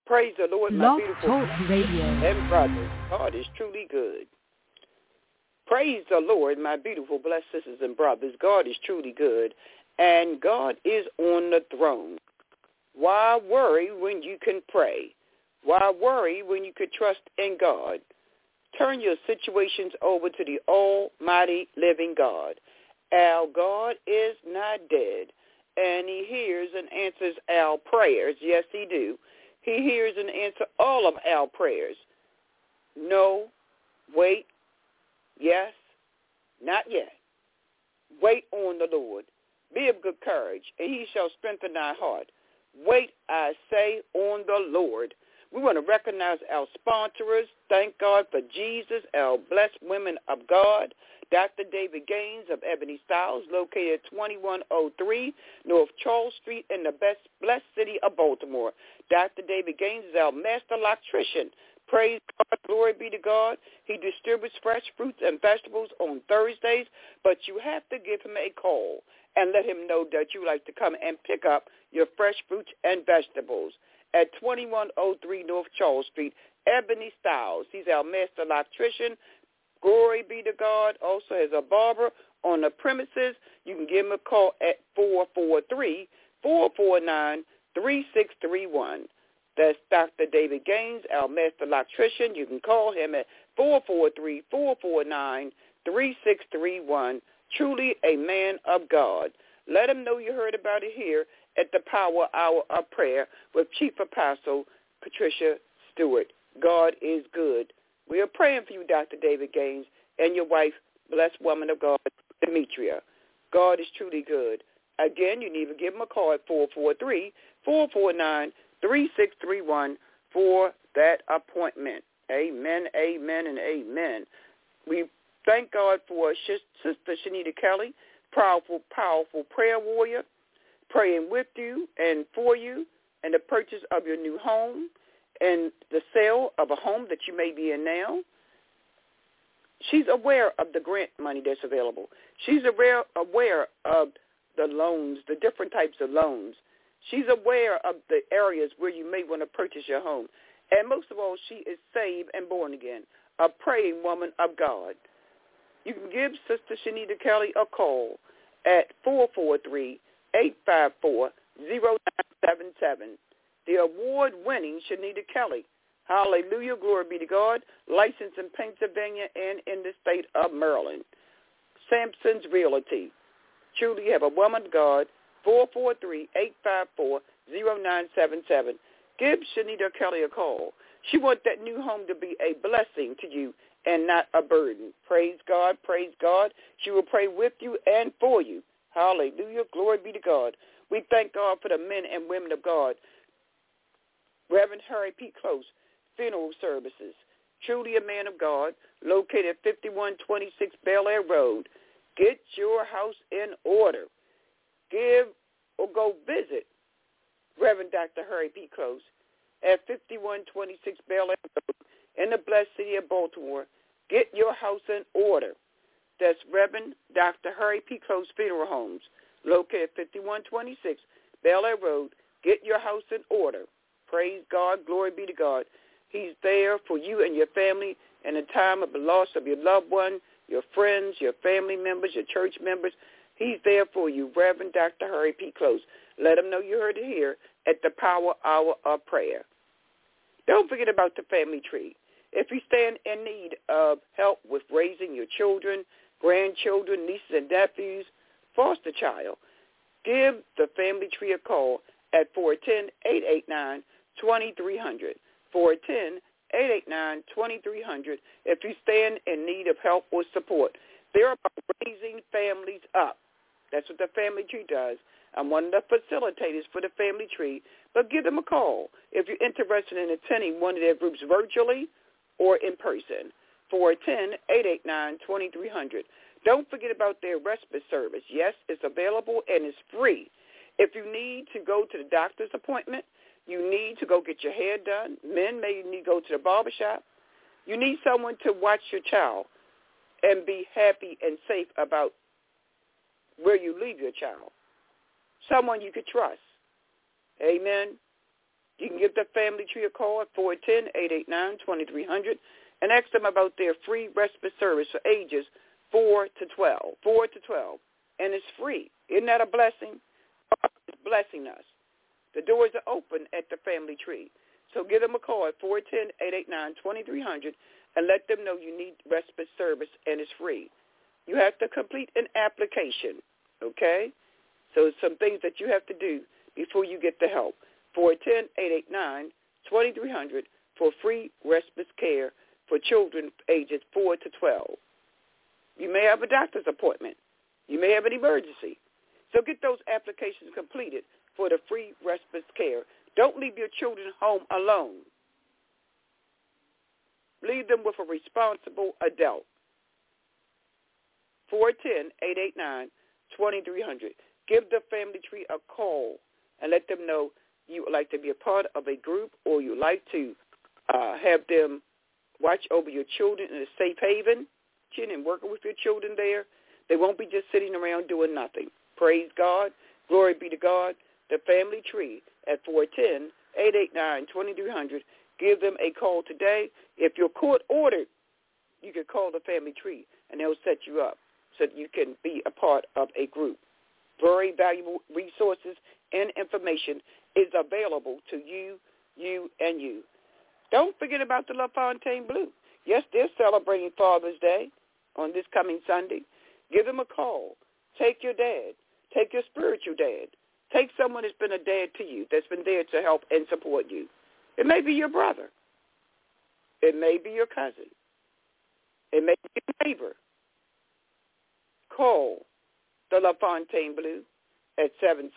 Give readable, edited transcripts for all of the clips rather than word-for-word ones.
Praise the Lord, my Blog beautiful Talk Radio. and brothers. God is truly good. Praise the Lord, my beautiful blessed sisters and brothers. God is truly good, and God is on the throne. Why worry when you can pray? Why worry when you could trust in God? Turn your situations over to the almighty living God. Our God is not dead, and he hears and answers our prayers. Yes, he do. He hears and answers all of our prayers. No, wait, yes, not yet. Wait on the Lord. Be of good courage, and he shall strengthen thy heart. Wait, I say, on the Lord. We want to recognize our sponsors. Thank God for Jesus, our blessed women of God. Dr. David Gaines of Ebony Styles, located at 2103 North Charles Street in the blessed city of Baltimore. Dr. David Gaines is our master electrician. Praise God, glory be to God. He distributes fresh fruits and vegetables on Thursdays, but you have to give him a call and let him know that you like to come and pick up your fresh fruits and vegetables at 2103 North Charles Street, Ebony Styles. He's our master electrician. Glory be to God. Also has a barber on the premises. You can give him a call at 443-449-3631. That's Dr. David Gaines, our master electrician. You can call him at 443-449-3631. Truly a man of God. Let him know you heard about it here at the Power Hour of Prayer with Chief Apostle Patricia Stewart. God is good. We are praying for you, Dr. David Gaines, and your wife, blessed woman of God, Demetria. God is truly good. Again, you need to give them a call at 443-449-3631 for that appointment. Amen, amen, and amen. We thank God for Sister Shanita Kelly, powerful, powerful prayer warrior, praying with you and for you and the purchase of your new home and the sale of a home that you may be in now. She's aware of the grant money that's available. She's aware of the loans, the different types of loans. She's aware of the areas where you may want to purchase your home. And most of all, she is saved and born again, a praying woman of God. You can give Sister Shanita Kelly a call at 443-854-0977. The award-winning Shanita Kelly. Hallelujah, glory be to God. Licensed in Pennsylvania and in the state of Maryland. Sampson's Realty. Truly have a woman of God. 443-854-0977. Give Shanita Kelly a call. She wants that new home to be a blessing to you and not a burden. Praise God, praise God. She will pray with you and for you. Hallelujah, glory be to God. We thank God for the men and women of God. Reverend Harry P. Close, Funeral Services. Truly a man of God, located at 5126 Bel Air Road. Get your house in order. Give or go visit Reverend Dr. Harry P. Close at 5126 Bel Air Road in the blessed city of Baltimore. Get your house in order. That's Reverend Dr. Harry P. Close Funeral Homes, located at 5126 Bel Air Road. Get your house in order. Praise God. Glory be to God. He's there for you and your family in a time of the loss of your loved one, your friends, your family members, your church members. He's there for you, Reverend Dr. Harry P. Close. Let him know you heard it here at the Power Hour of Prayer. Don't forget about the family tree. If you stand in need of help with raising your children, grandchildren, nieces and nephews, foster child, give the family tree a call at 410-889-2300. 410-889-2300 if you stand in need of help or support. They're about raising families up. That's what the family tree does. I'm one of the facilitators for the family tree, but give them a call if you're interested in attending one of their groups virtually or in person. 410-889-2300. Don't forget about their respite service. Yes, it's available and it's free. If you need to go to the doctor's appointment, you need to go get your hair done. Men may need to go to the barbershop. You need someone to watch your child and be happy and safe about where you leave your child. Someone you could trust. Amen. You can give the family tree a call at 410-889-2300 and ask them about their free respite service for ages 4 to 12. And it's free. Isn't that a blessing? God is blessing us. The doors are open at the family tree. So give them a call at 410-889-2300 and let them know you need respite service, and it's free. You have to complete an application, okay? So some things that you have to do before you get the help. 410-889-2300 for free respite care for children ages 4 to 12. You may have a doctor's appointment. You may have an emergency. So get those applications completed for the free respite care. Don't leave your children home alone. Leave them with a responsible adult. 410-889-2300. Give the family tree a call and let them know you would like to be a part of a group, or you like to have them watch over your children in a safe haven and working with your children there. They won't be just sitting around doing nothing. Praise God. Glory be to God. The family tree at 410-889-2300. Give them a call today. If you're court ordered, you can call the family tree, and they'll set you up so that you can be a part of a group. Very valuable resources and information is available to you, and you. Don't forget about the LaFontaine Blue. Yes, they're celebrating Father's Day on this coming Sunday. Give them a call. Take your dad. Take your spiritual dad. Take someone that's been a dad to you, that's been there to help and support you. It may be your brother. It may be your cousin. It may be your neighbor. Call the LaFontaine Blue at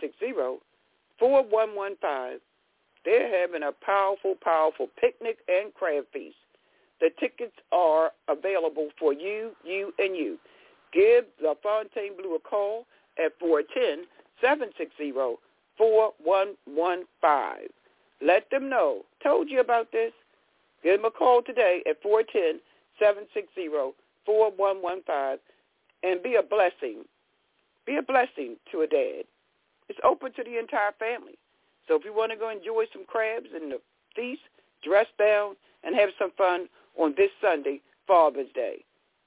760-4115. They're having a powerful, powerful picnic and crab feast. The tickets are available for you, and you. Give LaFontaine Blue a call at 410-760-4115. Let them know. Told you about this. Give them a call today at 410-760-4115 and be a blessing. Be a blessing to a dad. It's open to the entire family. So if you want to go enjoy some crabs and the feast, dress down and have some fun on this Sunday, Father's Day.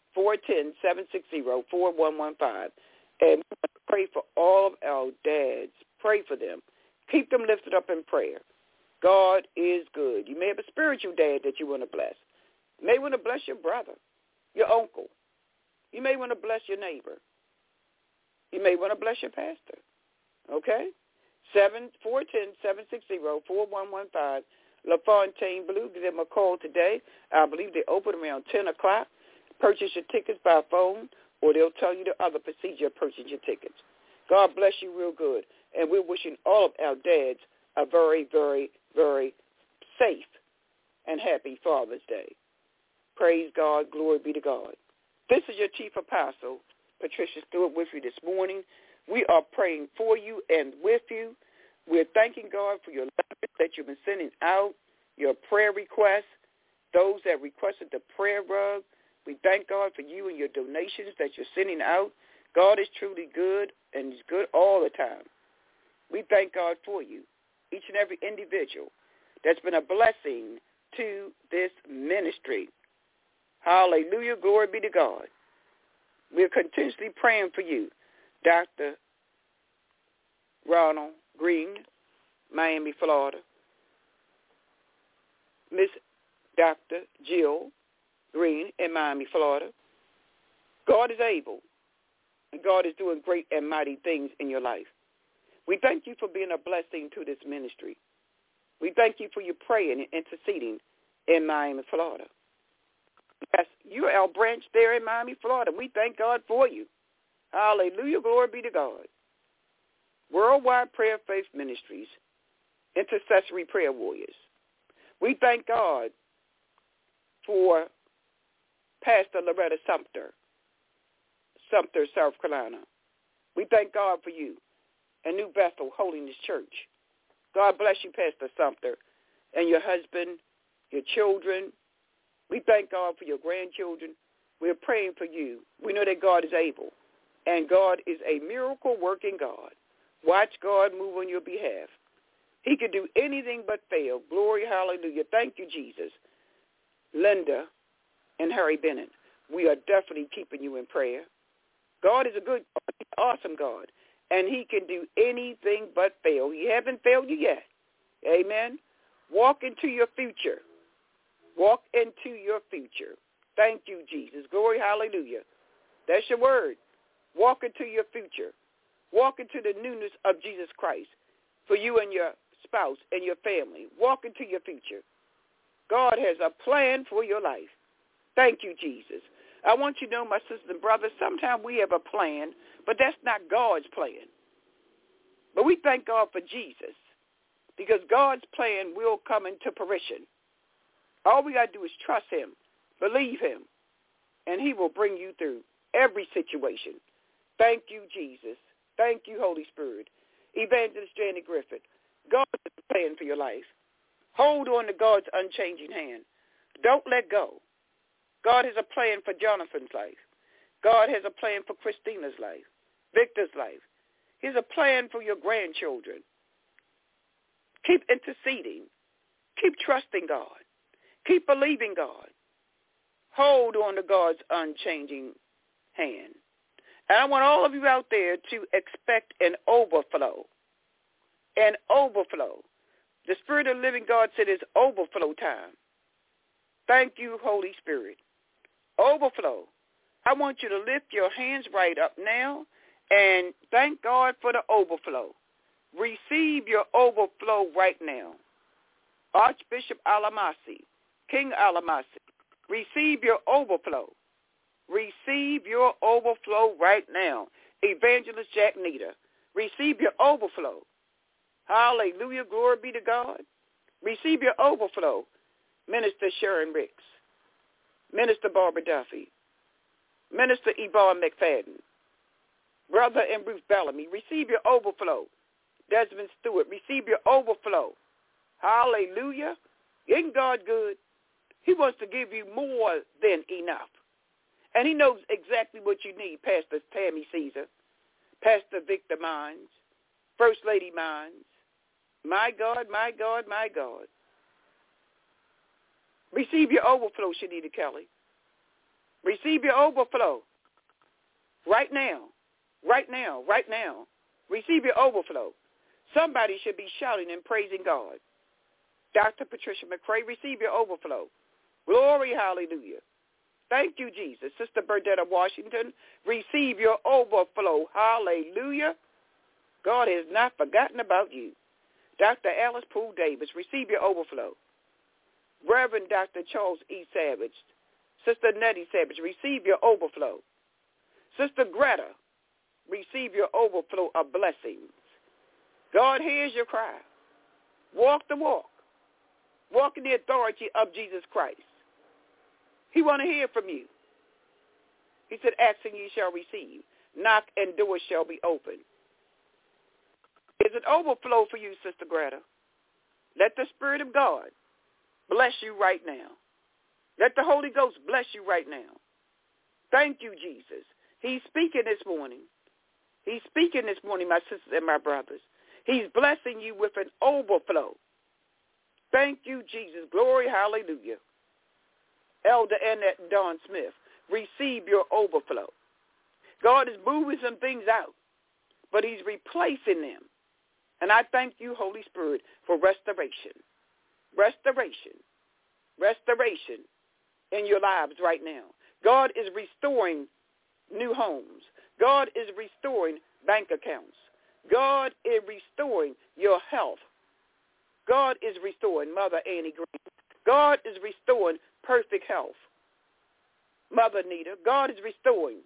410-760-4115. And we want to pray for all of our dads. Pray for them. Keep them lifted up in prayer. God is good. You may have a spiritual dad that you want to bless. You may want to bless your brother, your uncle. You may want to bless your neighbor. You may want to bless your pastor. Okay? 410-760-4115. LaFontaine Blue. Give them a call today. I believe they open around 10 o'clock. Purchase your tickets by phone, or they'll tell you the other procedure of purchasing your tickets. God bless you real good. And we're wishing all of our dads a very, very, very safe and happy Father's Day. Praise God. Glory be to God. This is your Chief Apostle, Patricia Stewart, with you this morning. We are praying for you and with you. We're thanking God for your letters that you've been sending out, your prayer requests, those that requested the prayer rug. We thank God for you and your donations that you're sending out. God is truly good, and he's good all the time. We thank God for you, each and every individual that's been a blessing to this ministry. Hallelujah. Glory be to God. We're continuously praying for you, Dr. Ronald Green, Miami, Florida. Miss Dr. Jill Green in Miami, Florida. God is able, and God is doing great and mighty things in your life. We thank you for being a blessing to this ministry. We thank you for your praying and interceding in Miami, Florida. Yes, you're our branch there in Miami, Florida. We thank God for you. Hallelujah. Glory be to God. Worldwide Prayer Faith Ministries, Intercessory Prayer Warriors. We thank God for Pastor Loretta Sumter, South Carolina. We thank God for you and New Bethel Holiness Church. God bless you, Pastor Sumter, and your husband, your children. We thank God for your grandchildren. We're praying for you. We know that God is able, and God is a miracle-working God. Watch God move on your behalf. He can do anything but fail. Glory, hallelujah. Thank you, Jesus. Linda and Harry Bennett, we are definitely keeping you in prayer. God is a good God. He's an awesome God. And he can do anything but fail. He hasn't failed you yet. Amen. Walk into your future. Walk into your future. Thank you, Jesus. Glory, hallelujah. That's your word. Walk into your future. Walk into the newness of Jesus Christ for you and your spouse and your family. Walk into your future. God has a plan for your life. Thank you, Jesus. I want you to know, my sisters and brothers, sometimes we have a plan, but that's not God's plan. But we thank God for Jesus because God's plan will come into fruition. All we got to do is trust him, believe him, and he will bring you through every situation. Thank you, Jesus. Thank you, Holy Spirit. Evangelist Janet Griffith, God has a plan for your life. Hold on to God's unchanging hand. Don't let go. God has a plan for Jonathan's life. God has a plan for Christina's life, Victor's life. He has a plan for your grandchildren. Keep interceding. Keep trusting God. Keep believing God. Hold on to God's unchanging hand. And I want all of you out there to expect an overflow. An overflow. The Spirit of the living God said it's overflow time. Thank you, Holy Spirit. Overflow. I want you to lift your hands right up now and thank God for the overflow. Receive your overflow right now. Archbishop Alamasi, King Alamasi, receive your overflow. Receive your overflow right now. Evangelist Jack Nita, receive your overflow. Hallelujah. Glory be to God. Receive your overflow. Minister Sharon Ricks, Minister Barbara Duffy, Minister Yvonne McFadden, Brother and Ruth Bellamy, receive your overflow. Desmond Stewart, receive your overflow. Hallelujah. Isn't God good? He wants to give you more than enough. And he knows exactly what you need, Pastor Tammy Caesar, Pastor Victor Mines, First Lady Mines. My God, my God, my God. Receive your overflow, Shanita Kelly. Receive your overflow. Right now. Right now. Right now. Receive your overflow. Somebody should be shouting and praising God. Dr. Patricia McCray, receive your overflow. Glory, hallelujah. Thank you, Jesus. Sister Burdetta Washington, receive your overflow. Hallelujah. God has not forgotten about you. Dr. Alice Poole Davis, receive your overflow. Reverend Dr. Charles E. Savage, Sister Nettie Savage, receive your overflow. Sister Greta, receive your overflow of blessings. God hears your cry. Walk the walk. Walk in the authority of Jesus Christ. He want to hear from you. He said, ask and ye shall receive. Knock and doors shall be opened. Is an overflow for you, Sister Greta. Let the Spirit of God bless you right now. Let the Holy Ghost bless you right now. Thank you, Jesus. He's speaking this morning. He's speaking this morning, my sisters and my brothers. He's blessing you with an overflow. Thank you, Jesus. Glory, hallelujah. Elder Annette Dawn Smith, receive your overflow. God is moving some things out, but he's replacing them. And I thank you, Holy Spirit, for restoration. Restoration. Restoration in your lives right now. God is restoring new homes. God is restoring bank accounts. God is restoring your health. God is restoring Mother Annie Green. God is restoring perfect health. Mother Nita, God is restoring.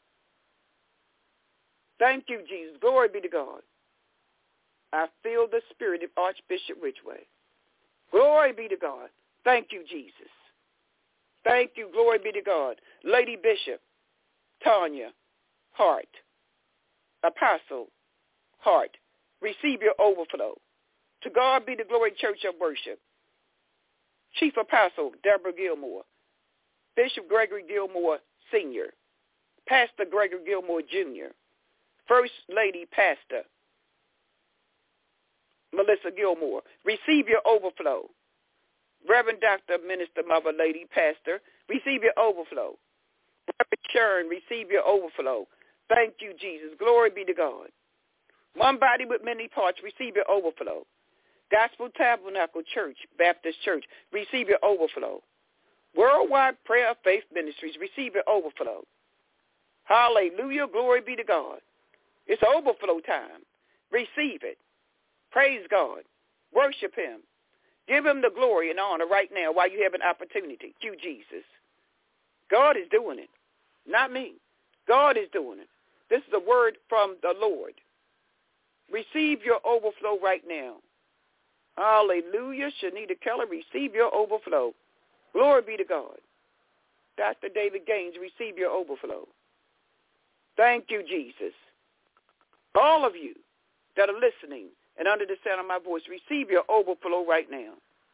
Thank you, Jesus. Glory be to God. I feel the spirit of Archbishop Ridgway. Glory be to God. Thank you, Jesus. Thank you. Glory be to God. Lady Bishop Tanya Hart, Apostle Hart, receive your overflow. To God be the glory, Church of Worship. Chief Apostle Deborah Gilmore, Bishop Gregory Gilmore Sr., Pastor Gregory Gilmore Jr., First Lady Pastor Melissa Gilmore, receive your overflow. Reverend Dr. Minister Mother Lady Pastor, receive your overflow. Reverend Sharon, receive your overflow. Thank you, Jesus. Glory be to God. One body with many parts, receive your overflow. Gospel Tabernacle Church, Baptist Church, receive your overflow. Worldwide Prayer of Faith Ministries, receive your overflow. Hallelujah. Glory be to God. It's overflow time. Receive it. Praise God. Worship him. Give him the glory and honor right now while you have an opportunity. Thank you, Jesus. God is doing it, not me. God is doing it. This is a word from the Lord. Receive your overflow right now. Hallelujah. Shanita Keller, receive your overflow. Glory be to God. Dr. David Gaines, receive your overflow. Thank you, Jesus. All of you that are listening and under the sound of my voice, receive your overflow right now.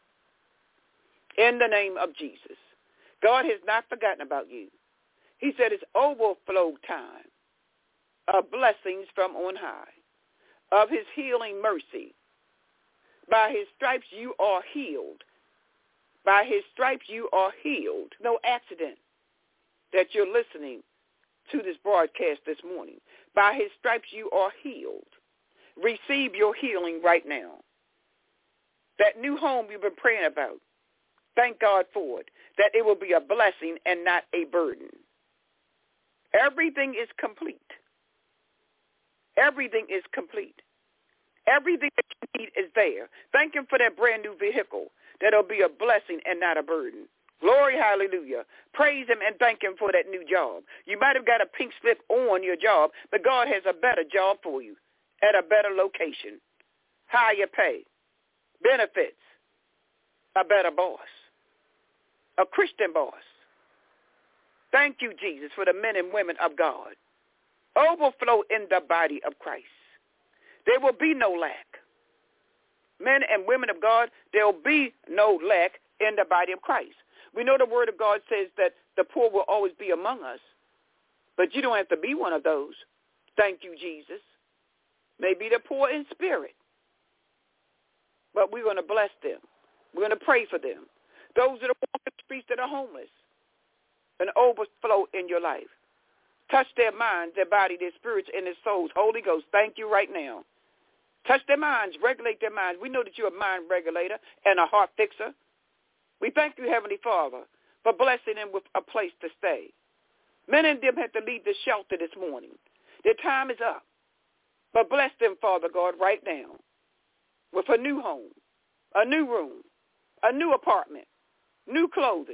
In the name of Jesus. God has not forgotten about you. He said it's overflow time of blessings from on high, of his healing mercy. By his stripes you are healed. By his stripes you are healed. No accident that you're listening to this broadcast this morning. By his stripes you are healed. Receive your healing right now. That new home you've been praying about, thank God for it, that it will be a blessing and not a burden. Everything is complete. Everything is complete. Everything that you need is there. Thank him for that brand new vehicle that'll be a blessing and not a burden. Glory, hallelujah. Praise him and thank him for that new job. You might have got a pink slip on your job, but God has a better job for you at a better location, higher pay, benefits, a better boss, a Christian boss. Thank you, Jesus, for the men and women of God. Overflow in the body of Christ. There will be no lack. Men and women of God, there will be no lack in the body of Christ. We know the word of God says that the poor will always be among us, but you don't have to be one of those. Thank you, Jesus. Maybe the poor in spirit, but we're going to bless them. We're going to pray for them. Those that are walking the streets that are homeless, an overflow in your life. Touch their minds, their body, their spirits, and their souls. Holy Ghost, thank you right now. Touch their minds, regulate their minds. We know that you're a mind regulator and a heart fixer. We thank you, Heavenly Father, for blessing them with a place to stay. Many of them had to leave the shelter this morning. Their time is up. But bless them, Father God, right now with a new home, a new room, a new apartment, new clothing,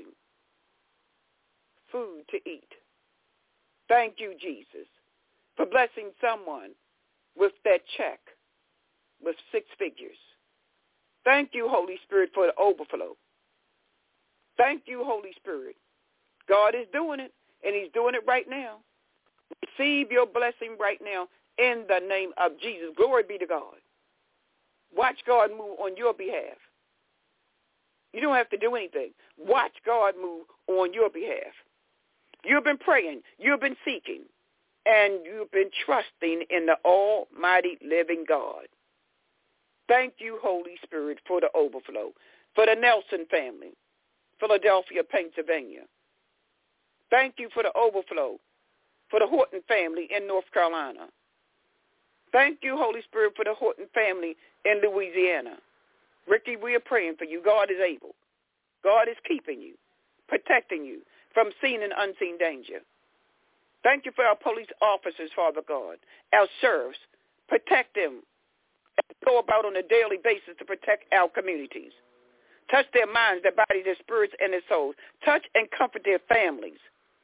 food to eat. Thank you, Jesus, for blessing someone with that check with 6 figures. Thank you, Holy Spirit, for the overflow. Thank you, Holy Spirit. God is doing it, and he's doing it right now. Receive your blessing right now in the name of Jesus. Glory be to God. Watch God move on your behalf. You don't have to do anything. Watch God move on your behalf. You've been praying. You've been seeking. And you've been trusting in the almighty living God. Thank you, Holy Spirit, for the overflow. For the Nelson family, Philadelphia, Pennsylvania. Thank you for the overflow. For the Horton family in North Carolina. Thank you, Holy Spirit, for the Horton family in Louisiana. Ricky, we are praying for you. God is able. God is keeping you, protecting you from seen and unseen danger. Thank you for our police officers, Father God, our sheriffs. Protect them and go about on a daily basis to protect our communities. Touch their minds, their bodies, their spirits, and their souls. Touch and comfort their families.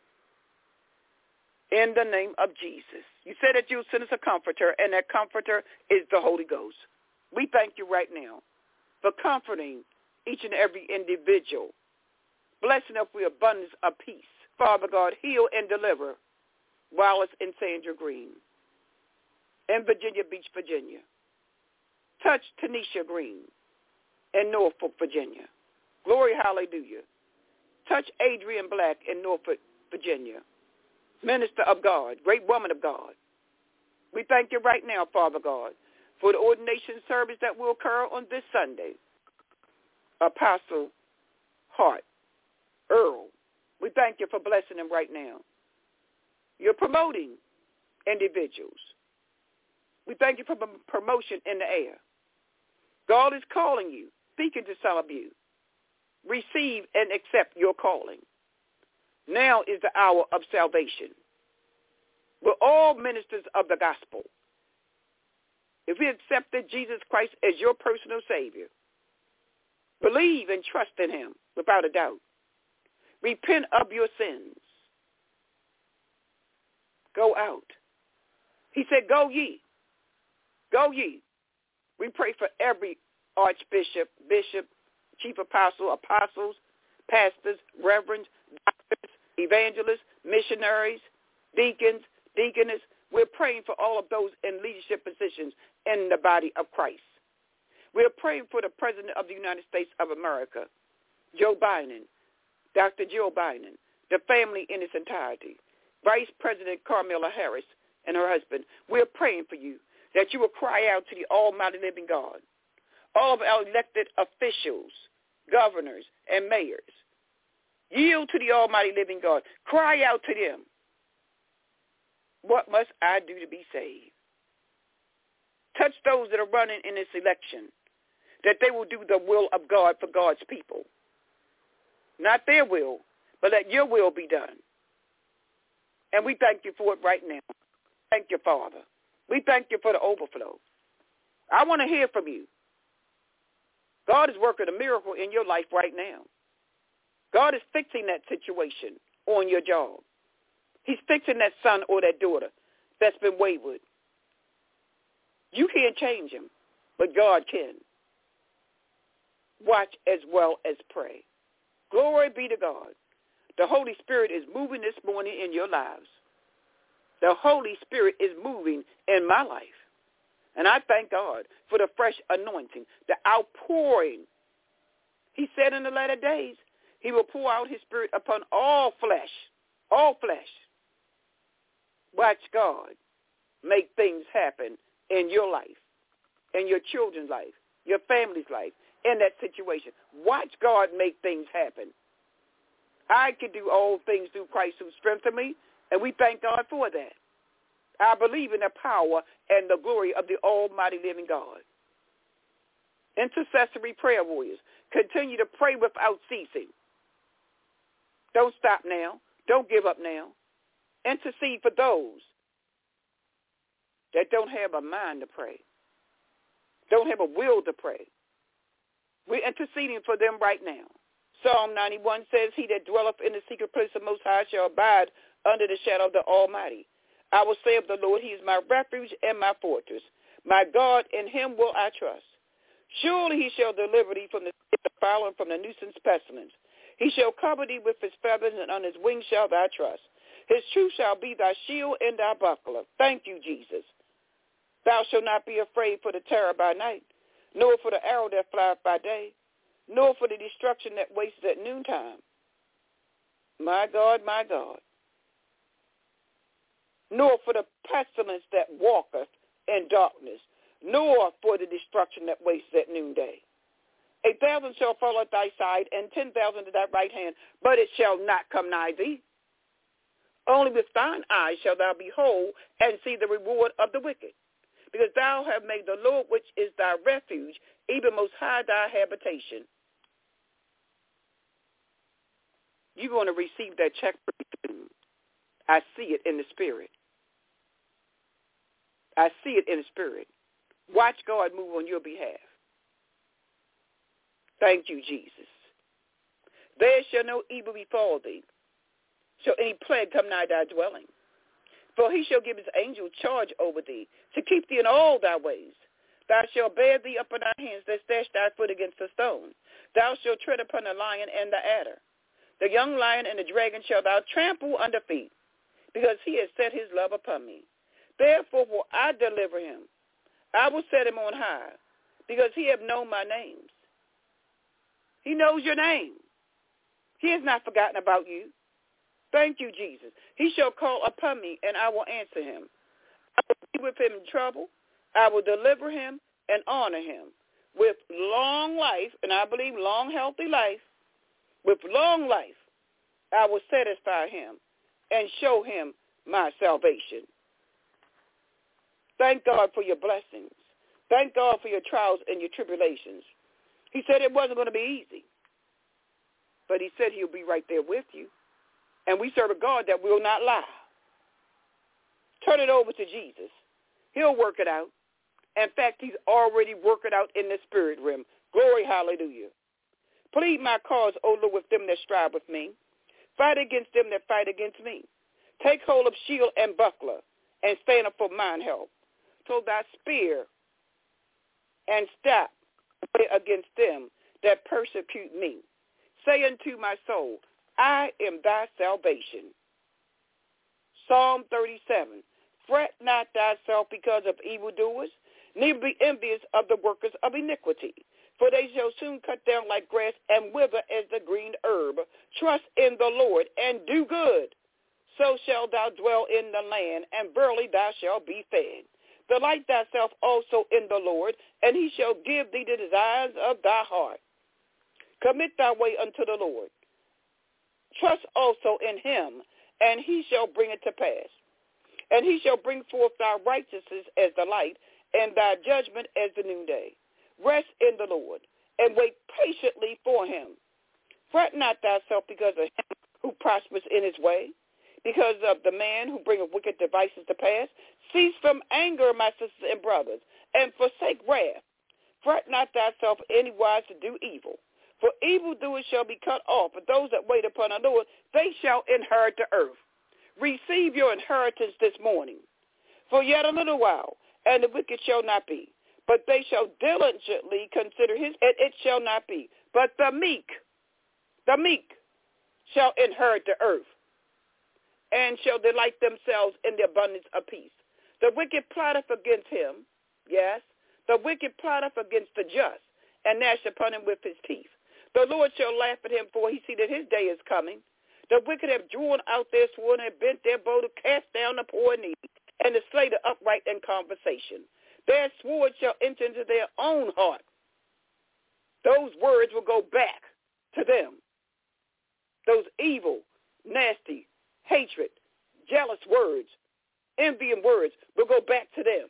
In the name of Jesus. You said that you'll send us a comforter, and that comforter is the Holy Ghost. We thank you right now for comforting each and every individual. Blessing us with abundance of peace. Father God, heal and deliver Wallace and Sandra Green in Virginia Beach, Virginia. Touch Tanisha Green in Norfolk, Virginia. Glory, hallelujah. Touch Adrian Black in Norfolk, Virginia. Minister of God, great woman of God. We thank you right now, Father God, for the ordination service that will occur on this Sunday. Apostle Hart Earl, we thank you for blessing him right now. You're promoting individuals. We thank you for promotion in the air. God is calling you, speaking to some of you. Receive and accept your calling. Now is the hour of salvation. We're all ministers of the gospel. If we accepted Jesus Christ as your personal Savior, believe and trust in him without a doubt. Repent of your sins. Go out. He said, go ye. Go ye. We pray for every archbishop, bishop, chief apostle, apostles, pastors, reverends, doctors, evangelists, missionaries, deacons, deaconess. We're praying for all of those in leadership positions in the body of Christ. We're praying for the President of the United States of America, Joe Biden, Dr. Jill Biden, the family in its entirety, Vice President Kamala Harris and her husband. We're praying for you that you will cry out to the almighty living God. All of our elected officials, governors, and mayors, yield to the almighty living God. Cry out to them. What must I do to be saved? Touch those that are running in this election, that they will do the will of God for God's people. Not their will, but let your will be done. And we thank you for it right now. Thank you, Father. We thank you for the overflow. I want to hear from you. God is working a miracle in your life right now. God is fixing that situation on your job. He's fixing that son or that daughter that's been wayward. You can't change him, but God can. Watch as well as pray. Glory be to God. The Holy Spirit is moving this morning in your lives. The Holy Spirit is moving in my life. And I thank God for the fresh anointing, the outpouring. He said in the latter days, he will pour out his Spirit upon all flesh. All flesh. Watch God make things happen in your life, in your children's life, your family's life, in that situation. Watch God make things happen. I can do all things through Christ who strengthens me, and we thank God for that. I believe in the power and the glory of the almighty living God. Intercessory prayer warriors, continue to pray without ceasing. Don't stop now. Don't give up now. Intercede for those that don't have a mind to pray, don't have a will to pray. We're interceding for them right now. Psalm 91 says, he that dwelleth in the secret place of the Most High shall abide under the shadow of the Almighty. I will say of the Lord, he is my refuge and my fortress. My God, in him will I trust. Surely he shall deliver thee from the fowl and from the nuisance pestilence. He shall cover thee with his feathers, and on his wings shall thou trust. His truth shall be thy shield and thy buckler. Thank you, Jesus. Thou shalt not be afraid for the terror by night, nor for the arrow that flieth by day, nor for the destruction that wastes at noontime. My God, my God. Nor for the pestilence that walketh in darkness, nor for the destruction that wastes at noonday. 1,000 shall fall at thy side, and 10,000 at thy right hand, but it shall not come nigh thee. Only with thine eyes shalt thou behold and see the reward of the wicked. Because thou hast made the Lord, which is thy refuge, even most high thy habitation. You're going to receive that check pretty soon. I see it in the spirit. I see it in the spirit. Watch God move on your behalf. Thank you, Jesus. There shall no evil befall thee, shall any plague come nigh thy dwelling. For he shall give his angel charge over thee, to keep thee in all thy ways. Thou shalt bear thee up in thy hands, that dash thy foot against a stone. Thou shalt tread upon the lion and the adder. The young lion and the dragon shalt thou trample under feet, because he has set his love upon me. Therefore will I deliver him. I will set him on high, because he hath known my names. He knows your name. He has not forgotten about you. Thank you, Jesus. He shall call upon me, and I will answer him. I will be with him in trouble. I will deliver him and honor him with long life, and I believe long, healthy life. With long life, I will satisfy him and show him my salvation. Thank God for your blessings. Thank God for your trials and your tribulations. He said it wasn't going to be easy, but he said he'll be right there with you. And we serve a God that will not lie. Turn it over to Jesus. He'll work it out. In fact, he's already working out in the spirit realm. Glory, hallelujah. Plead my cause, O Lord, with them that strive with me. Fight against them that fight against me. Take hold of shield and buckler, and stand up for mine help. So thy spear and staff against them that persecute me. Say unto my soul, I am thy salvation. Psalm 37. Fret not thyself because of evildoers, neither be envious of the workers of iniquity. For they shall soon cut down like grass and wither as the green herb. Trust in the Lord and do good. So shalt thou dwell in the land, and verily thou shalt be fed. Delight thyself also in the Lord, and he shall give thee the desires of thy heart. Commit thy way unto the Lord. Trust also in him, and he shall bring it to pass. And he shall bring forth thy righteousness as the light, and thy judgment as the noonday. Rest in the Lord, and wait patiently for him. Fret not thyself because of him who prospers in his way, because of the man who bringeth wicked devices to pass. Cease from anger, my sisters and brothers, and forsake wrath. Fret not thyself anywise to do evil, for evildoers shall be cut off, but those that wait upon the Lord, they shall inherit the earth. Receive your inheritance this morning. For yet a little while, and the wicked shall not be, but they shall diligently consider his, and it shall not be. But the meek shall inherit the earth, and shall delight themselves in the abundance of peace. The wicked plotteth against him, yes, the wicked plotteth against the just, and gnash upon him with his teeth. The Lord shall laugh at him, for he see that his day is coming. The wicked have drawn out their sword and have bent their bow to cast down the poor and needy, and to slay the upright in conversation. Their sword shall enter into their own heart. Those words will go back to them. Those evil, nasty, hatred, jealous words, envying words will go back to them.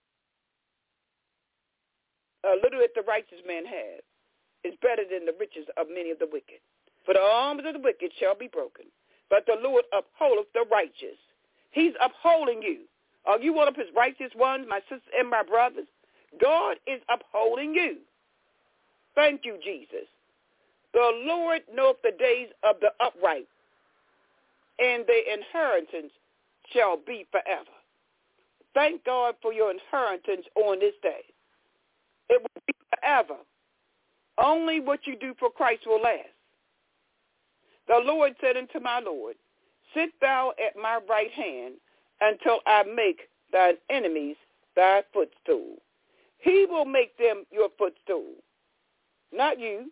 A little that the righteous man has is better than the riches of many of the wicked. For the arms of the wicked shall be broken, but the Lord upholdeth the righteous. He's upholding you. Are you one of his righteous ones, my sisters and my brothers? God is upholding you. Thank you, Jesus. The Lord knoweth the days of the upright, and their inheritance shall be forever. Thank God for your inheritance on this day. It will be forever. Only what you do for Christ will last. The Lord said unto my Lord, sit thou at my right hand until I make thine enemies thy footstool. He will make them your footstool, not you.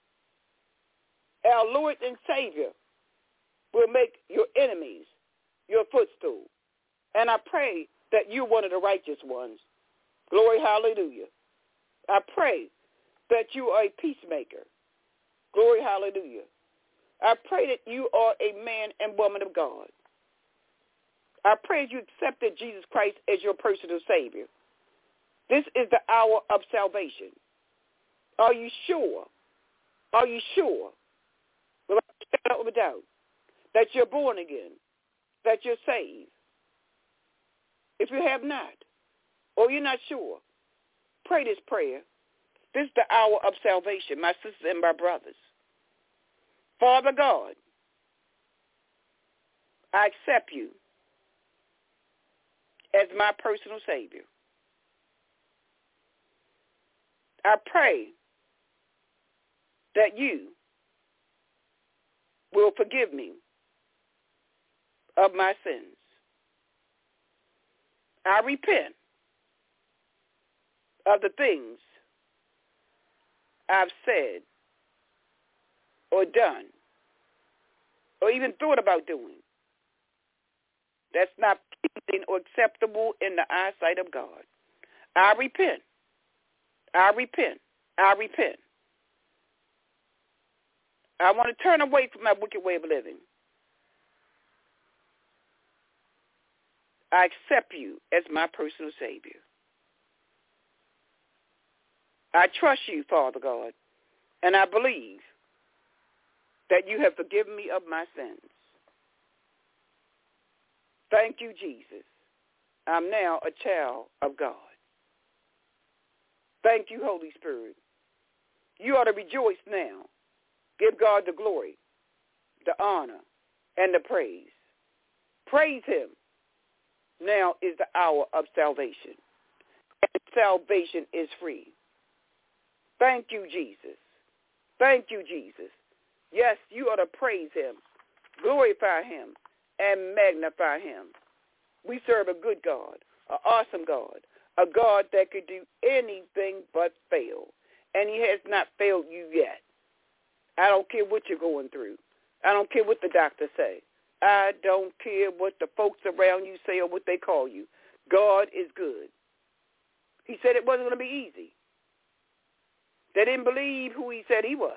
Our Lord and Savior will make your enemies your footstool. And I pray that you're one of the righteous ones. Glory, hallelujah. I pray that you are a peacemaker. Glory, hallelujah. I pray that you are a man and woman of God. I pray that you accepted Jesus Christ as your personal Savior. This is the hour of salvation. Are you sure? Are you sure? Without a doubt that you're born again, that you're saved. If you have not, or you're not sure, pray this prayer. This is the hour of salvation, my sisters and my brothers. Father God, I accept you as my personal Savior. I pray that you will forgive me of my sins. I repent of the things I've said or done or even thought about doing that's not pleasing or acceptable in the eyesight of God. I repent. I repent. I repent. I want to turn away from my wicked way of living. I accept you as my personal Savior. I trust you, Father God, and I believe that you have forgiven me of my sins. Thank you, Jesus. I'm now a child of God. Thank you, Holy Spirit. You ought to rejoice now. Give God the glory, the honor, and the praise. Praise him. Now is the hour of salvation. And salvation is free. Thank you, Jesus. Thank you, Jesus. Yes, you ought to praise him, glorify him, and magnify him. We serve a good God, an awesome God, a God that could do anything but fail. And he has not failed you yet. I don't care what you're going through. I don't care what the doctors say. I don't care what the folks around you say or what they call you. God is good. He said it wasn't going to be easy. They didn't believe who he said he was.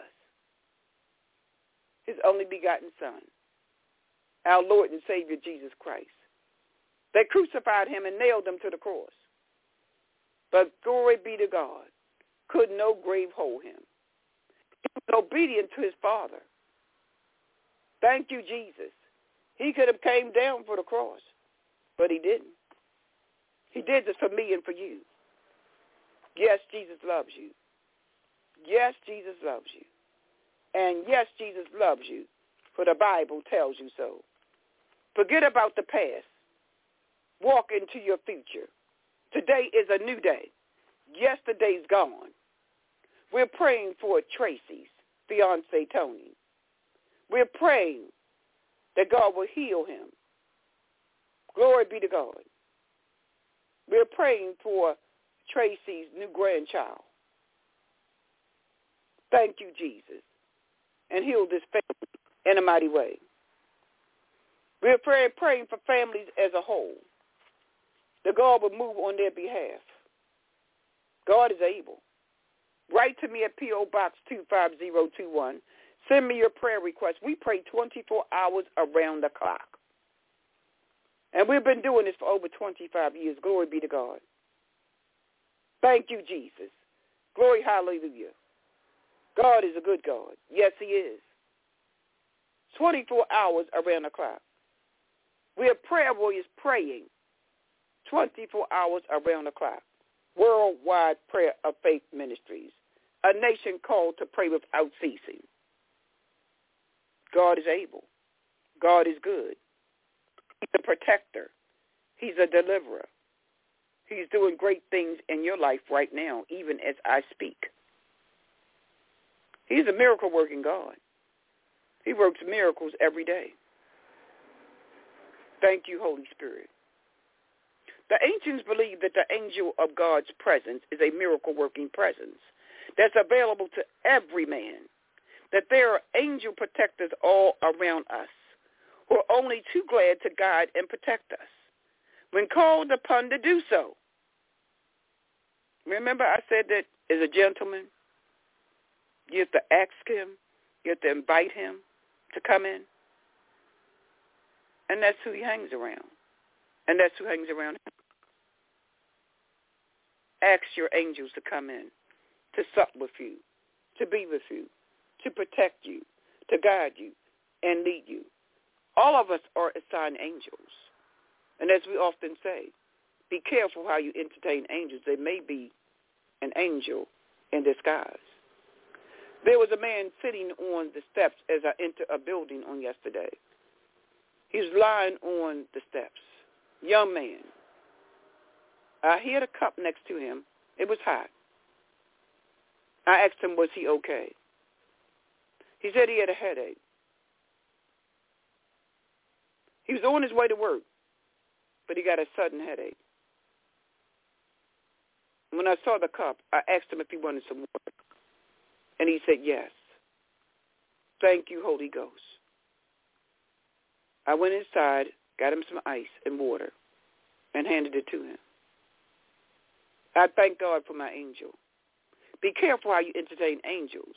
His only begotten Son, our Lord and Savior, Jesus Christ. They crucified him and nailed him to the cross. But glory be to God, could no grave hold him. He was obedient to his Father. Thank you, Jesus. He could have came down for the cross, but he didn't. He did this for me and for you. Yes, Jesus loves you. Yes, Jesus loves you. And yes, Jesus loves you, for the Bible tells you so. Forget about the past. Walk into your future. Today is a new day. Yesterday's gone. We're praying for Tracy's fiancé, Tony. We're praying that God will heal him. Glory be to God. We're praying for Tracy's new grandchild. Thank you, Jesus. And heal this family in a mighty way. We're praying for families as a whole, that God will move on their behalf. God is able. Write to me at P.O. Box 25021. Send me your prayer requests. We pray 24 hours around the clock. And we've been doing this for over 25 years. Glory be to God. Thank you, Jesus. Glory, hallelujah. God is a good God. Yes, he is. 24 hours around the clock. We are prayer warriors praying 24 hours around the clock. Worldwide Prayer of Faith Ministries, a nation called to pray without ceasing. God is able. God is good. He's a protector. He's a deliverer. He's doing great things in your life right now, even as I speak. He's a miracle-working God. He works miracles every day. Thank you, Holy Spirit. The ancients believed that the angel of God's presence is a miracle-working presence that's available to every man, that there are angel protectors all around us who are only too glad to guide and protect us when called upon to do so. Remember I said that as a gentleman, you have to ask him, you have to invite him to come in. And that's who he hangs around. And that's who hangs around him. Ask your angels to come in, to sup with you, to be with you, to protect you, to guide you, and lead you. All of us are assigned angels. And as we often say, be careful how you entertain angels. They may be an angel in disguise. There was a man sitting on the steps as I entered a building on yesterday. He was lying on the steps. Young man. I had a cup next to him. It was hot. I asked him, was he okay? He said he had a headache. He was on his way to work, but he got a sudden headache. When I saw the cup, I asked him if he wanted some water. And he said, yes. Thank you, Holy Ghost. I went inside, got him some ice and water, and handed it to him. I thank God for my angel. Be careful how you entertain angels.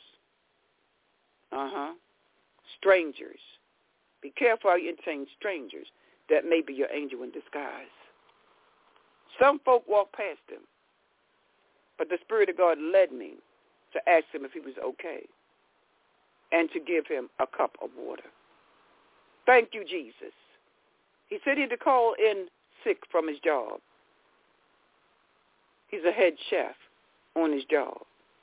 Strangers. Be careful how you entertain strangers. That may be your angel in disguise. Some folk walk past him, but the Spirit of God led me to ask him if he was okay and to give him a cup of water. Thank you, Jesus. He said he had to call in sick from his job. He's a head chef on his job.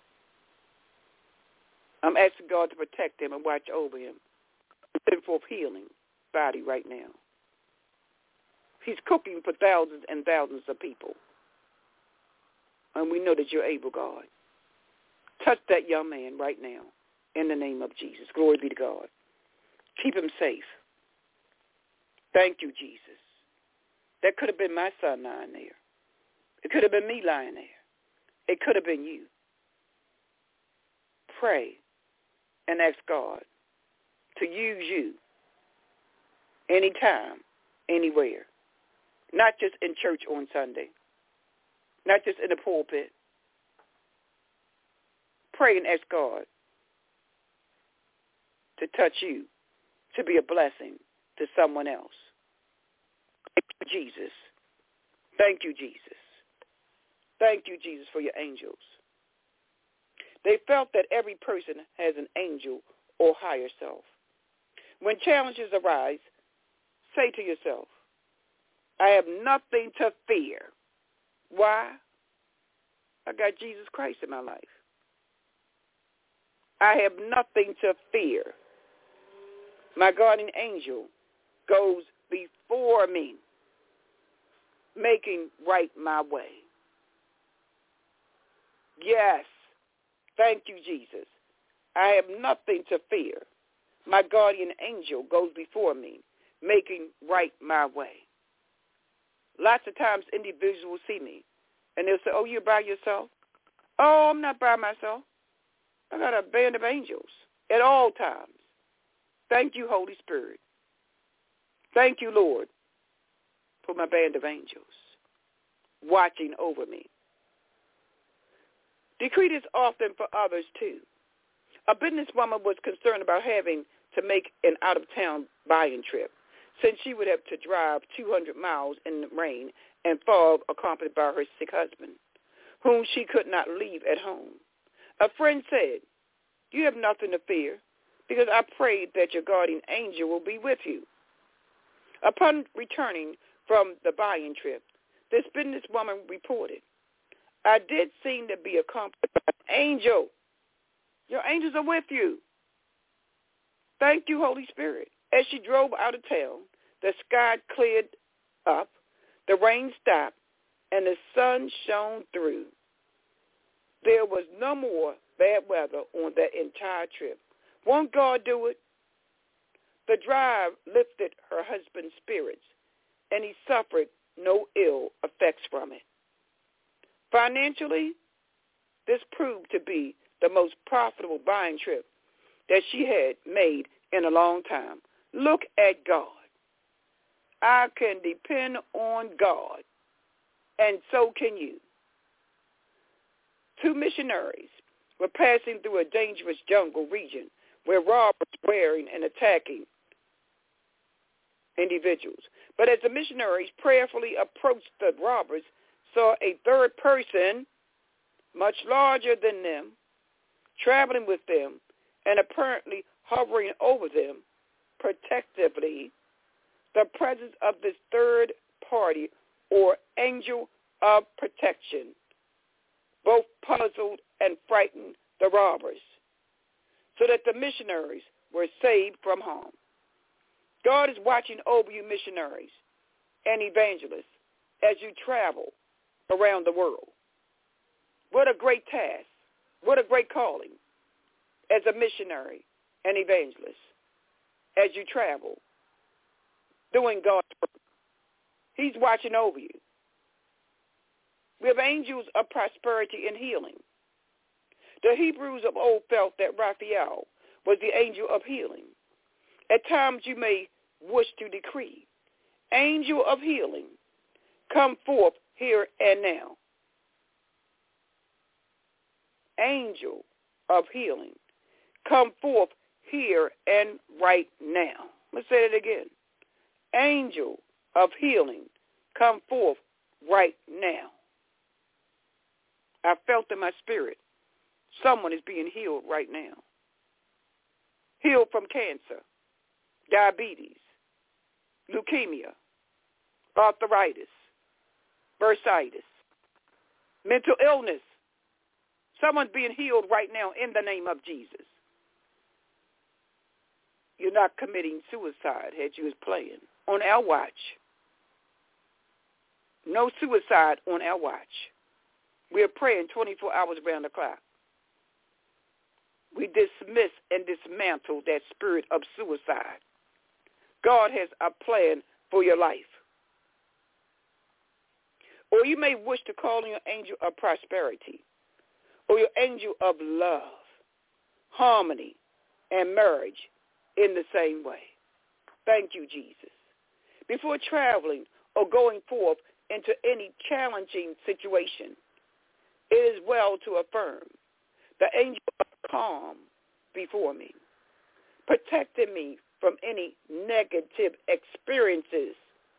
I'm asking God to protect him and watch over him. Send forth healing body right now. He's cooking for thousands and thousands of people. And we know that you're able, God. Touch that young man right now in the name of Jesus. Glory be to God. Keep him safe. Thank you, Jesus. That could have been my son lying there. It could have been me lying there. It could have been you. Pray and ask God to use you anytime, anywhere. Not just in church on Sunday. Not just in the pulpit. Pray and ask God to touch you, to be a blessing to someone else. Thank you, Jesus. Thank you, Jesus. Thank you, Jesus, for your angels. They felt that every person has an angel or higher self. When challenges arise, say to yourself, I have nothing to fear. Why? I got Jesus Christ in my life. I have nothing to fear. My guardian angel goes before me, making right my way. Yes. Thank you, Jesus. I have nothing to fear. My guardian angel goes before me, making right my way. Lots of times individuals will see me, and they'll say, oh, you're by yourself? Oh, I'm not by myself. I got a band of angels at all times. Thank you, Holy Spirit. Thank you, Lord, for my band of angels watching over me. Decree this often for others, too. A businesswoman was concerned about having to make an out-of-town buying trip, since she would have to drive 200 miles in the rain and fog accompanied by her sick husband, whom she could not leave at home. A friend said, you have nothing to fear, because I prayed that your guardian angel will be with you. Upon returning from the buying trip, this businesswoman reported, I did seem to be accompanied by an angel. Your angels are with you. Thank you, Holy Spirit. As she drove out of town, the sky cleared up, the rain stopped, and the sun shone through. There was no more bad weather on that entire trip. Won't God do it? The drive lifted her husband's spirits, and he suffered no ill effects from it. Financially, this proved to be the most profitable buying trip that she had made in a long time. Look at God. I can depend on God, and so can you. 2 missionaries were passing through a dangerous jungle region where robbers were wearing and attacking individuals. But as the missionaries prayerfully approached the robbers, saw a third person, much larger than them, traveling with them, and apparently hovering over them protectively. The presence of this third party or angel of protection both puzzled and frightened the robbers, so that the missionaries were saved from harm. God is watching over you missionaries and evangelists as you travel around the world. What a great task. What a great calling as a missionary and evangelist as you travel doing God's work. He's watching over you. We have angels of prosperity and healing. The Hebrews of old felt that Raphael was the angel of healing. At times you may wish to decree, angel of healing, come forth here and now. angel of healing, come forth here and right now. Let's say it again. Angel of healing, come forth right now. I felt in my spirit, someone is being healed right now. Healed from cancer, diabetes, leukemia, arthritis, bursitis, mental illness. Someone's being healed right now in the name of Jesus. You're not committing suicide as you was playing on our watch. No suicide on our watch. We are praying 24 hours around the clock. We dismiss and dismantle that spirit of suicide. God has a plan for your life. Or you may wish to call on your angel of prosperity, or your angel of love, harmony, and marriage in the same way. Thank you, Jesus. Before traveling or going forth into any challenging situation, it is well to affirm the angel of calm before me, protecting me from any negative experiences,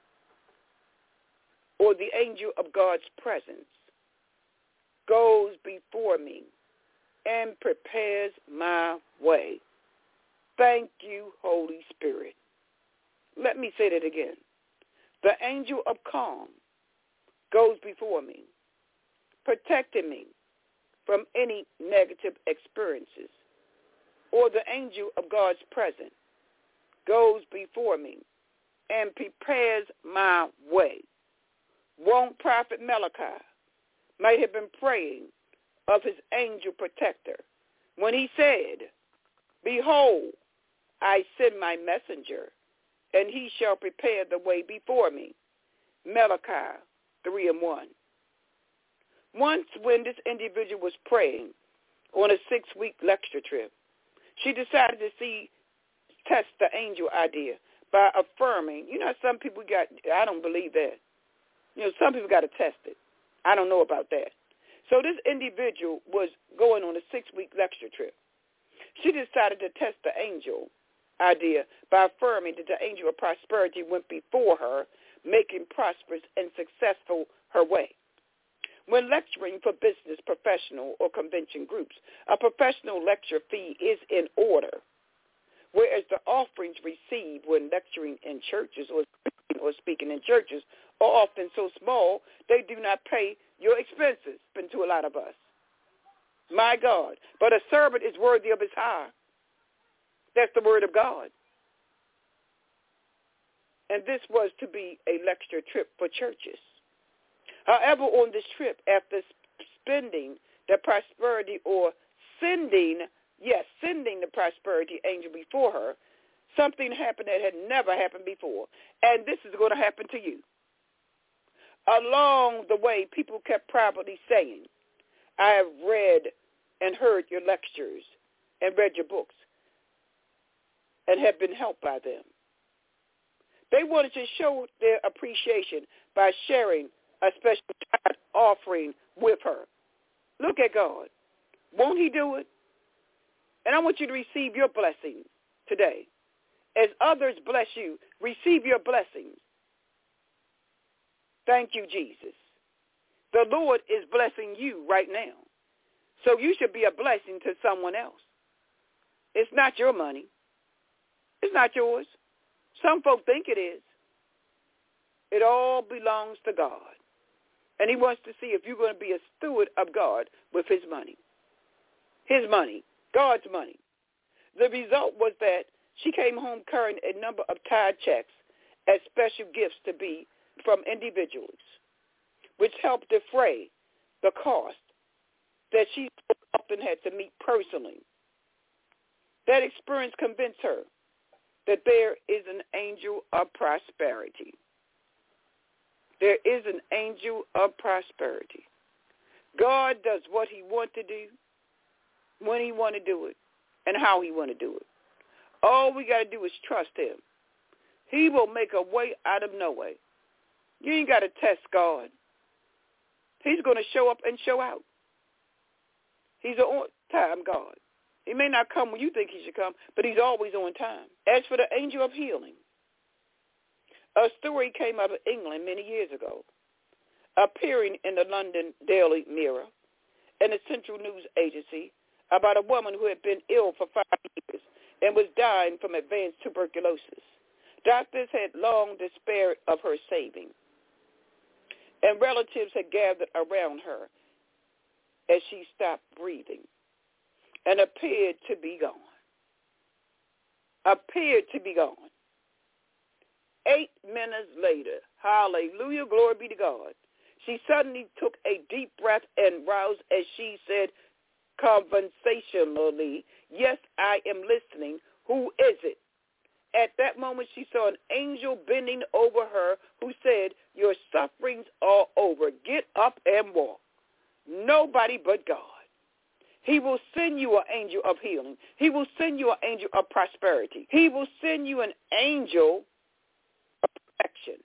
or the angel of God's presence goes before me and prepares my way. Thank you, Holy Spirit. Let me say that again. The angel of calm goes before me, protecting me from any negative experiences, or the angel of God's presence goes before me and prepares my way. Won't Prophet Malachi might have been praying of his angel protector when he said, "Behold, I send my messenger, and he shall prepare the way before me." Malachi 3:1. Once when this individual was praying on a 6-week lecture trip, she decided to test the angel idea by affirming, some people I don't believe that. Some people got to test it. I don't know about that. So this individual was going on a 6-week lecture trip. She decided to test the angel idea by affirming that the angel of prosperity went before her, making prosperous and successful her way. When lecturing for business, professional, or convention groups, a professional lecture fee is in order, whereas the offerings received when lecturing in churches or speaking in churches are often so small they do not pay your expenses. Been to a lot of us. My God. But a servant is worthy of his hire. That's the word of God. And this was to be a lecture trip for churches. However, on this trip, after spending the prosperity or sending the prosperity angel before her, something happened that had never happened before. And this is going to happen to you. Along the way, people kept privately saying, "I have read and heard your lectures and read your books and have been helped by them." They wanted to show their appreciation by sharing a special tithe offering with her. Look at God. Won't he do it? And I want you to receive your blessings today. As others bless you, receive your blessings. Thank you, Jesus. The Lord is blessing you right now. So you should be a blessing to someone else. It's not your money. It's not yours. Some folk think it is. It all belongs to God. And he wants to see if you're going to be a steward of God with his money. His money. God's money. The result was that she came home carrying a number of tithe checks as special gifts to be from individuals, which helped defray the cost that she often had to meet personally. That experience convinced her that there is an angel of prosperity. There is an angel of prosperity. God does what he wants to do, when he wants to do it, and how he wants to do it. All we got to do is trust him. He will make a way out of no way. You ain't got to test God. He's going to show up and show out. He's an on-time God. He may not come when you think he should come, but he's always on time. As for the angel of healing, a story came out of England many years ago, appearing in the London Daily Mirror and the Central News Agency about a woman who had been ill for 5 years and was dying from advanced tuberculosis. Doctors had long despaired of her saving, and relatives had gathered around her as she stopped breathing and appeared to be gone. 8 minutes later, hallelujah, glory be to God, she suddenly took a deep breath and roused as she said conversationally, "Yes, I am listening. Who is it?" At that moment, she saw an angel bending over her who said, "Your sufferings are over. Get up and walk." Nobody but God. He will send you an angel of healing. He will send you an angel of prosperity. He will send you an angel of protection.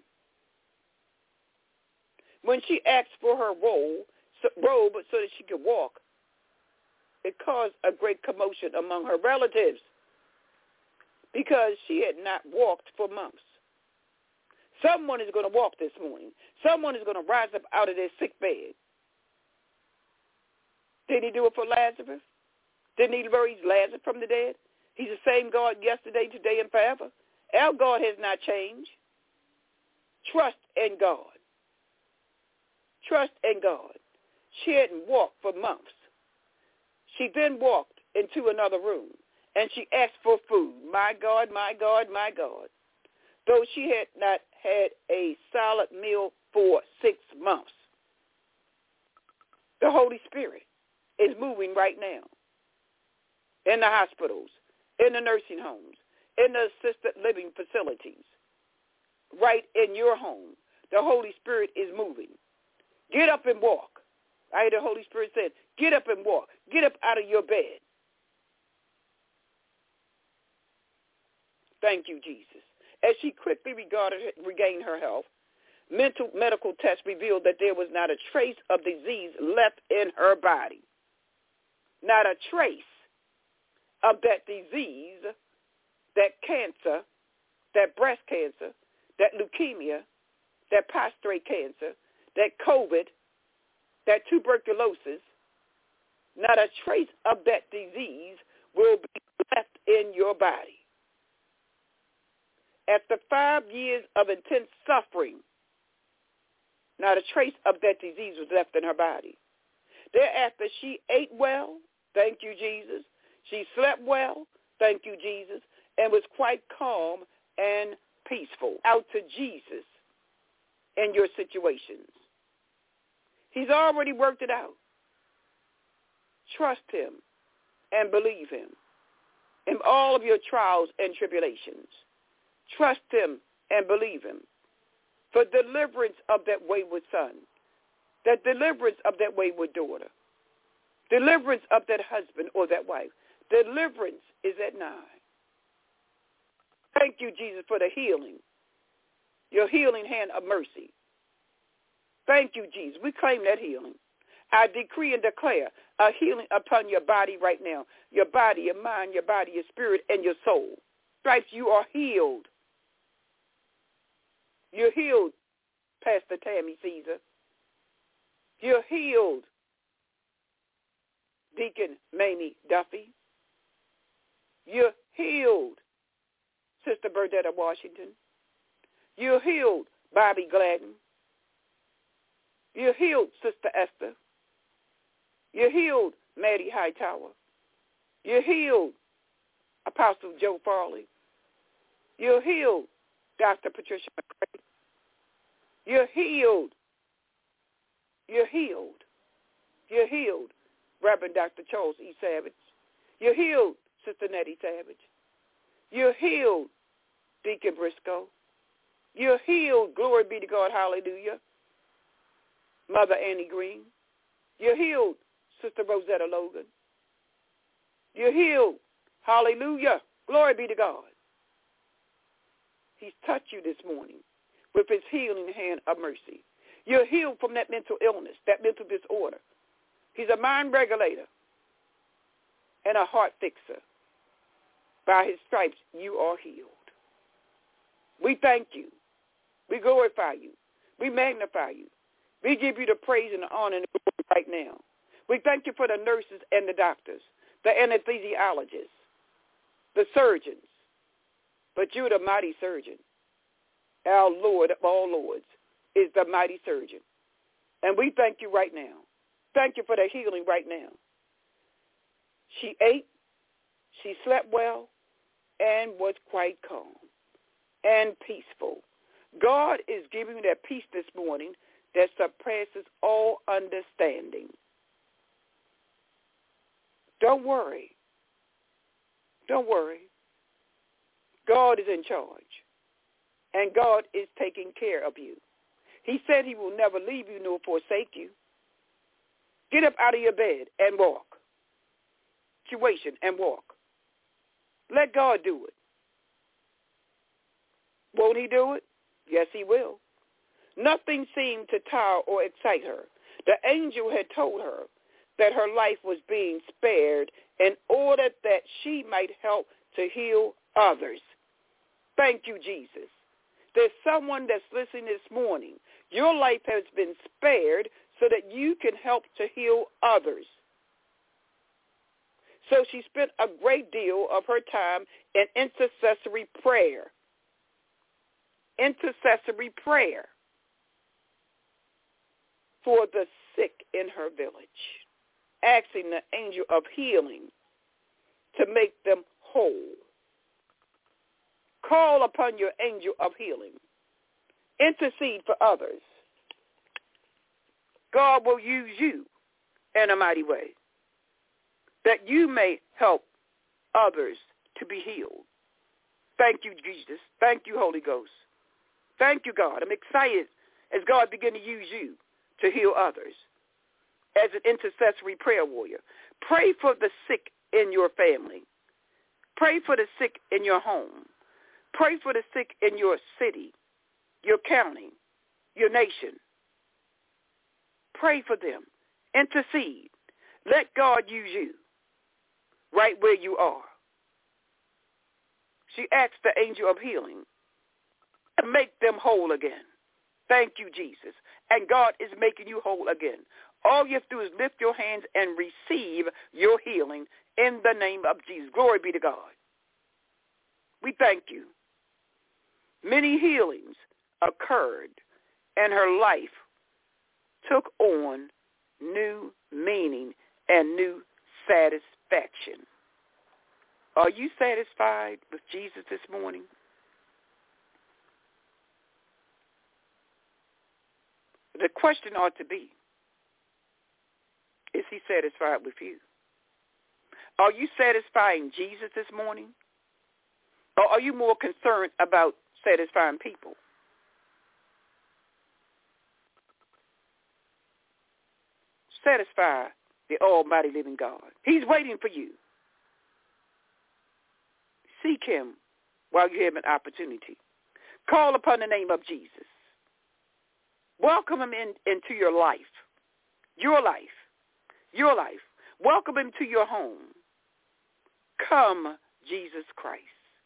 When she asked for her robe so that she could walk, it caused a great commotion among her relatives because she had not walked for months. Someone is going to walk this morning. Someone is going to rise up out of their sick bed. Didn't he do it for Lazarus? Didn't he raise Lazarus from the dead? He's the same God yesterday, today, and forever. Our God has not changed. Trust in God. Trust in God. She hadn't walked for months. She then walked into another room, and she asked for food. My God, my God, my God. Though she had not had a solid meal for 6 months, the Holy Spirit is moving right now in the hospitals, in the nursing homes, in the assisted living facilities, right in your home. The Holy Spirit is moving. Get up and walk. I hear the Holy Spirit said, get up and walk. Get up out of your bed. Thank you, Jesus. As she quickly regained her health, medical tests revealed that there was not a trace of disease left in her body. Not a trace of that disease, that cancer, that breast cancer, that leukemia, that prostate cancer, that COVID, that tuberculosis. Not a trace of that disease will be left in your body. After 5 years of intense suffering, not a trace of that disease was left in her body. Thereafter, she ate well, thank you, Jesus. She slept well, thank you, Jesus, and was quite calm and peaceful. Out to Jesus in your situations. He's already worked it out. Trust him and believe him in all of your trials and tribulations. Trust him and believe him for deliverance of that wayward son, that deliverance of that wayward daughter, deliverance of that husband or that wife. Deliverance is at nigh. Thank you, Jesus, for the healing, your healing hand of mercy. Thank you, Jesus. We claim that healing. I decree and declare a healing upon your body right now, your body, your mind, your body, your spirit, and your soul. Stripes, you are healed. You're healed, Pastor Tammy Caesar. You're healed, Deacon Mamie Duffy. You're healed, Sister Burdetta Washington. You're healed, Bobby Gladden. You're healed, Sister Esther. You're healed, Maddie Hightower. You're healed, Apostle Joe Farley. You're healed, Dr. Patricia McCray. You're healed. You're healed. You're healed, Reverend Dr. Charles E. Savage. You're healed, Sister Nettie Savage. You're healed, Deacon Briscoe. You're healed, glory be to God, hallelujah, Mother Annie Green. You're healed, Sister Rosetta Logan. You're healed, hallelujah, glory be to God. He's touched you this morning with his healing hand of mercy. You're healed from that mental illness, that mental disorder. He's a mind regulator. and a heart fixer. By his stripes, you are healed. We thank you. We glorify you. We magnify you. We give you the praise and the honor and the glory right now. We thank you for the nurses and the doctors, the anesthesiologists, the surgeons. But you're the mighty surgeon. Our Lord of all lords is the mighty surgeon. And we thank you right now. Thank you for the healing right now. She ate, she slept well, and was quite calm and peaceful. God is giving you that peace this morning that surpasses all understanding. Don't worry. Don't worry. God is in charge, and God is taking care of you. He said he will never leave you nor forsake you. Get up out of your bed and walk. Situation and walk. Let God do it. Won't he do it? Yes, he will. Nothing seemed to tire or excite her. The angel had told her that her life was being spared in order that she might help to heal others. Thank you, Jesus. There's someone that's listening this morning. Your life has been spared so that you can help to heal others. So she spent a great deal of her time in intercessory prayer. Intercessory prayer for the sick in her village, asking the angel of healing to make them whole. Call upon your angel of healing. Intercede for others. God will use you in a mighty way that you may help others to be healed. Thank you, Jesus. Thank you, Holy Ghost. Thank you, God. I'm excited as God begin to use you to heal others as an intercessory prayer warrior. Pray for the sick in your family. Pray for the sick in your home. Pray for the sick in your city, your county, your nation. Pray for them. Intercede. Let God use you right where you are. She asked the angel of healing to make them whole again. Thank you, Jesus. And God is making you whole again. All you have to do is lift your hands and receive your healing in the name of Jesus. Glory be to God. We thank you. Many healings occurred, and her life took on new meaning and new satisfaction. Are you satisfied with Jesus this morning? The question ought to be, is he satisfied with you? Are you satisfying Jesus this morning? Or are you more concerned about satisfying people? Satisfy the almighty living God. He's waiting for you. Seek him while you have an opportunity. Call upon the name of Jesus. Welcome him into your life. Your life. Your life. Welcome him to your home. Come, Jesus Christ.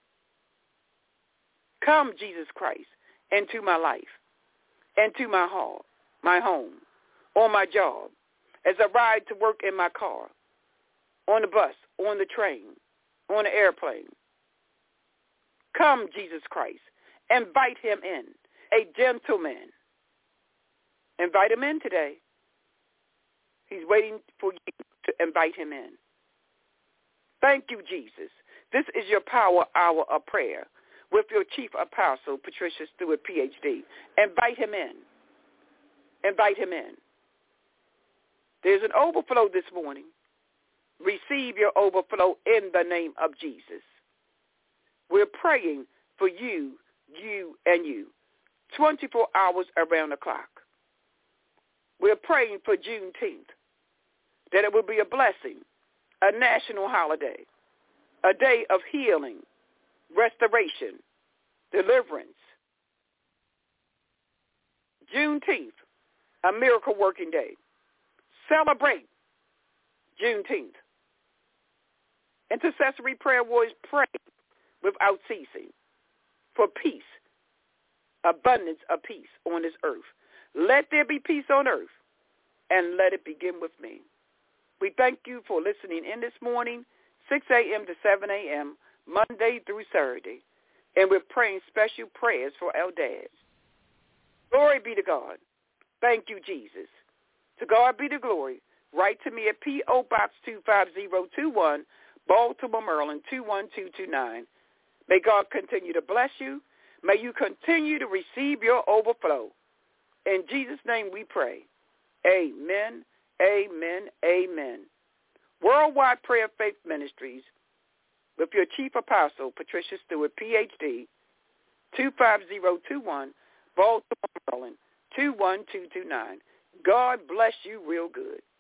Come, Jesus Christ, into my life, into my home, on my job, as I ride to work in my car, on the bus, on the train, on the airplane. Come, Jesus Christ. Invite him in. A gentleman. Invite him in today. He's waiting for you to invite him in. Thank you, Jesus. This is your Power Hour of Prayer with your Chief Apostle, Patricia Stewart, Ph.D. Invite him in. Invite him in. There's an overflow this morning. Receive your overflow in the name of Jesus. We're praying for you, and you, 24 hours around the clock. We're praying for Juneteenth, that it will be a blessing, a national holiday, a day of healing, restoration, deliverance. Juneteenth, a miracle working day. Celebrate Juneteenth. Intercessory prayer warriors pray without ceasing for peace, abundance of peace on this earth. Let there be peace on earth, and let it begin with me. We thank you for listening in this morning, 6 a.m. to 7 a.m., Monday through Saturday. And we're praying special prayers for our dads. Glory be to God. Thank you, Jesus. To God be the glory. Write to me at P.O. Box 25021, Baltimore, Maryland, 21229. May God continue to bless you. May you continue to receive your overflow. In Jesus' name we pray. Amen, amen, amen. Worldwide Prayer Faith Ministries with your Chief Apostle, Patricia Stewart, Ph.D., 25021, Baltimore, Maryland, 21229. God bless you real good.